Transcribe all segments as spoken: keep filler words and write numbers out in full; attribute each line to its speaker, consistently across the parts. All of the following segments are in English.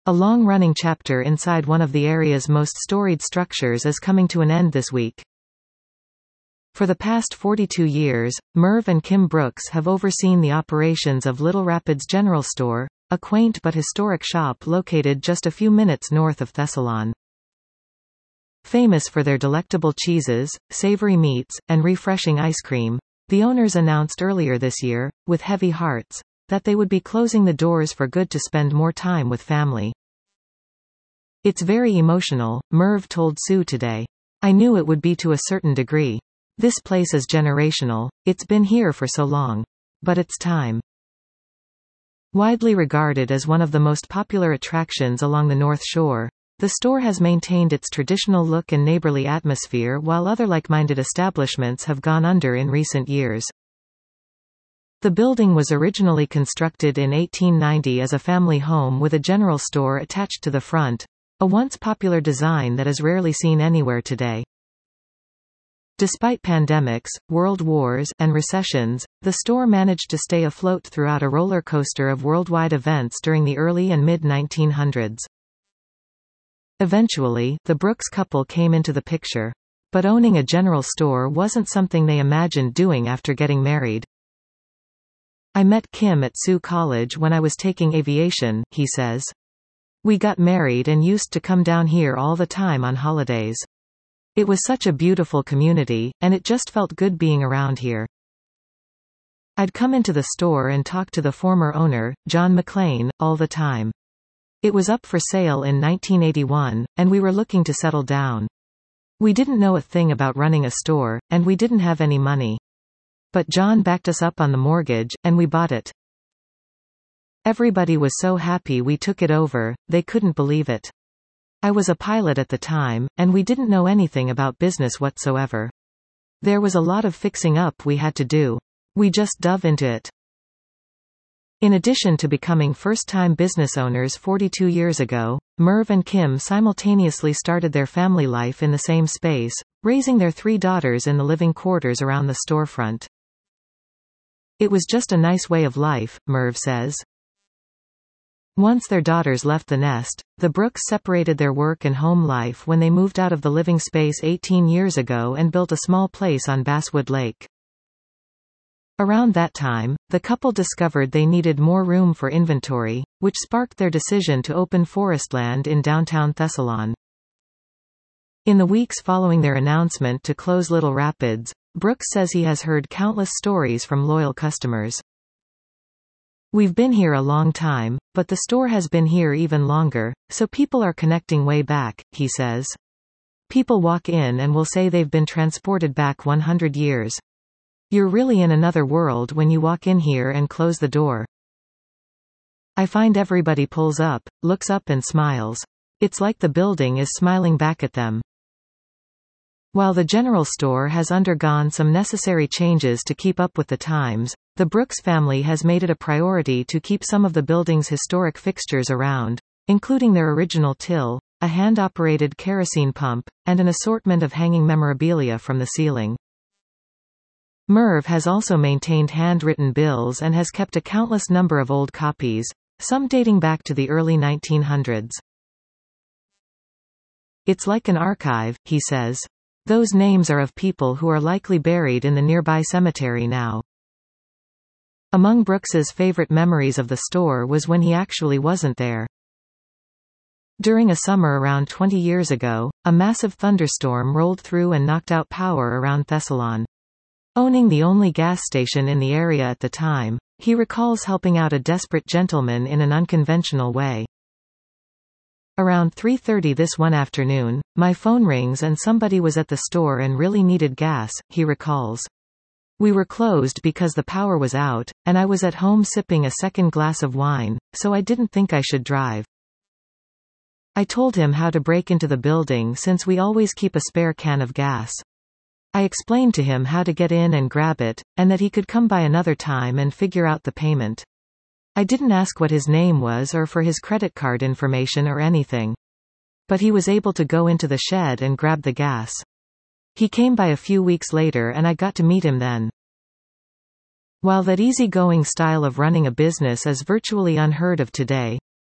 Speaker 1: A long-running chapter inside one of the area's most storied structures is coming to an end this week. For the past forty-two years, Merv and Kim Brooks have overseen the operations of Little Rapids General Store, a quaint but historic shop located just a few minutes north of Thessalon. Famous for their delectable cheeses, savory meats, and refreshing ice cream, the owners announced earlier this year, with heavy hearts, that they would be closing the doors for good to spend more time with family. "It's very emotional," Merv told Sue today. "I knew it would be to a certain degree. This place is generational, it's been here for so long. But it's time." Widely regarded as one of the most popular attractions along the North Shore, the store has maintained its traditional look and neighborly atmosphere while other like-minded establishments have gone under in recent years. The building was originally constructed in eighteen ninety as a family home with a general store attached to the front, a once popular design that is rarely seen anywhere today. Despite pandemics, world wars, and recessions, the store managed to stay afloat throughout a roller coaster of worldwide events during the early and mid nineteen hundreds. Eventually, the Brooks couple came into the picture. But owning a general store wasn't something they imagined doing after getting married. "I met Kim at Sioux College when I was taking aviation," he says. "We got married and used to come down here all the time on holidays. It was such a beautiful community, and it just felt good being around here. I'd come into the store and talk to the former owner, John McLean, all the time. It was up for sale in nineteen eighty-one, and we were looking to settle down. We didn't know a thing about running a store, and we didn't have any money. But John backed us up on the mortgage, and we bought it. Everybody was so happy we took it over, they couldn't believe it. I was a pilot at the time, and we didn't know anything about business whatsoever. There was a lot of fixing up we had to do. We just dove into it." In addition to becoming first-time business owners forty-two years ago, Merv and Kim simultaneously started their family life in the same space, raising their three daughters in the living quarters around the storefront. "It was just a nice way of life," Merv says. Once their daughters left the nest, the Brooks separated their work and home life when they moved out of the living space eighteen years ago and built a small place on Basswood Lake. Around that time, the couple discovered they needed more room for inventory, which sparked their decision to open Forestland in downtown Thessalon. In the weeks following their announcement to close Little Rapids, Brooks says he has heard countless stories from loyal customers. "We've been here a long time, but the store has been here even longer, so people are connecting way back," he says. "People walk in and will say they've been transported back one hundred years. You're really in another world when you walk in here and close the door. I find everybody pulls up, looks up and smiles. It's like the building is smiling back at them." While the general store has undergone some necessary changes to keep up with the times, the Brooks family has made it a priority to keep some of the building's historic fixtures around, including their original till, a hand-operated kerosene pump, and an assortment of hanging memorabilia from the ceiling. Merv has also maintained handwritten bills and has kept a countless number of old copies, some dating back to the early nineteen hundreds. "It's like an archive," he says. "Those names are of people who are likely buried in the nearby cemetery now." Among Brooks's favorite memories of the store was when he actually wasn't there. During a summer around twenty years ago, a massive thunderstorm rolled through and knocked out power around Thessalon. Owning the only gas station in the area at the time, he recalls helping out a desperate gentleman in an unconventional way. "Around three thirty this one afternoon, my phone rings and somebody was at the store and really needed gas," he recalls. "We were closed because the power was out, and I was at home sipping a second glass of wine, so I didn't think I should drive. I told him how to break into the building since we always keep a spare can of gas. I explained to him how to get in and grab it, and that he could come by another time and figure out the payment. I didn't ask what his name was or for his credit card information or anything. But he was able to go into the shed and grab the gas. He came by a few weeks later and I got to meet him then." While that easygoing style of running a business is virtually unheard of today,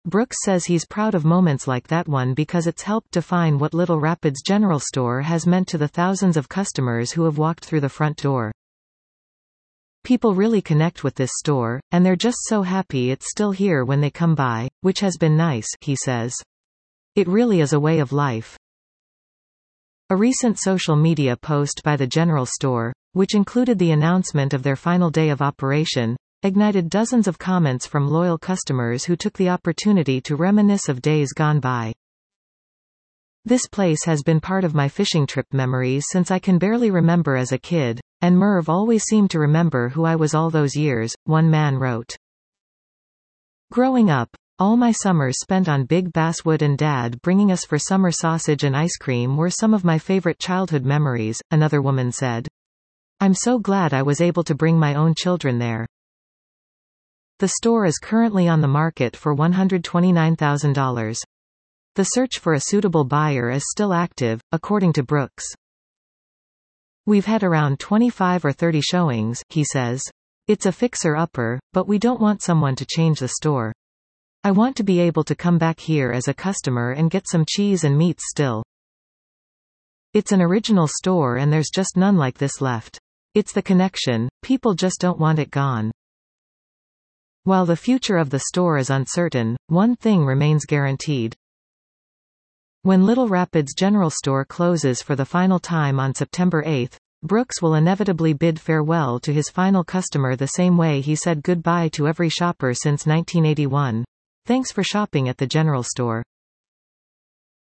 Speaker 1: Brooks says he's proud of moments like that one because it's helped define what Little Rapids General Store has meant to the thousands of customers who have walked through the front door. People really connect with this store, and they're just so happy it's still here when they come by, which has been nice, he says. It really is a way of life. A recent social media post by the General Store, which included the announcement of their final day of operation, ignited dozens of comments from loyal customers who took the opportunity to reminisce of days gone by. This place has been part of my fishing trip memories since I can barely remember as a kid, and Merv always seemed to remember who I was all those years, one man wrote. Growing up, all my summers spent on Big Basswood and Dad bringing us for summer sausage and ice cream were some of my favorite childhood memories, another woman said. I'm so glad I was able to bring my own children there. The store is currently on the market for one hundred twenty-nine thousand dollars. The search for a suitable buyer is still active, according to Brooks. We've had around twenty-five or thirty showings, he says. It's a fixer-upper, but we don't want someone to change the store. I want to be able to come back here as a customer and get some cheese and meats still. It's an original store and there's just none like this left. It's the connection, people just don't want it gone. While the future of the store is uncertain, one thing remains guaranteed. When Little Rapids General Store closes for the final time on September eighth, Brooks will inevitably bid farewell to his final customer the same way he said goodbye to every shopper since nineteen eighty-one. Thanks for shopping at the General Store.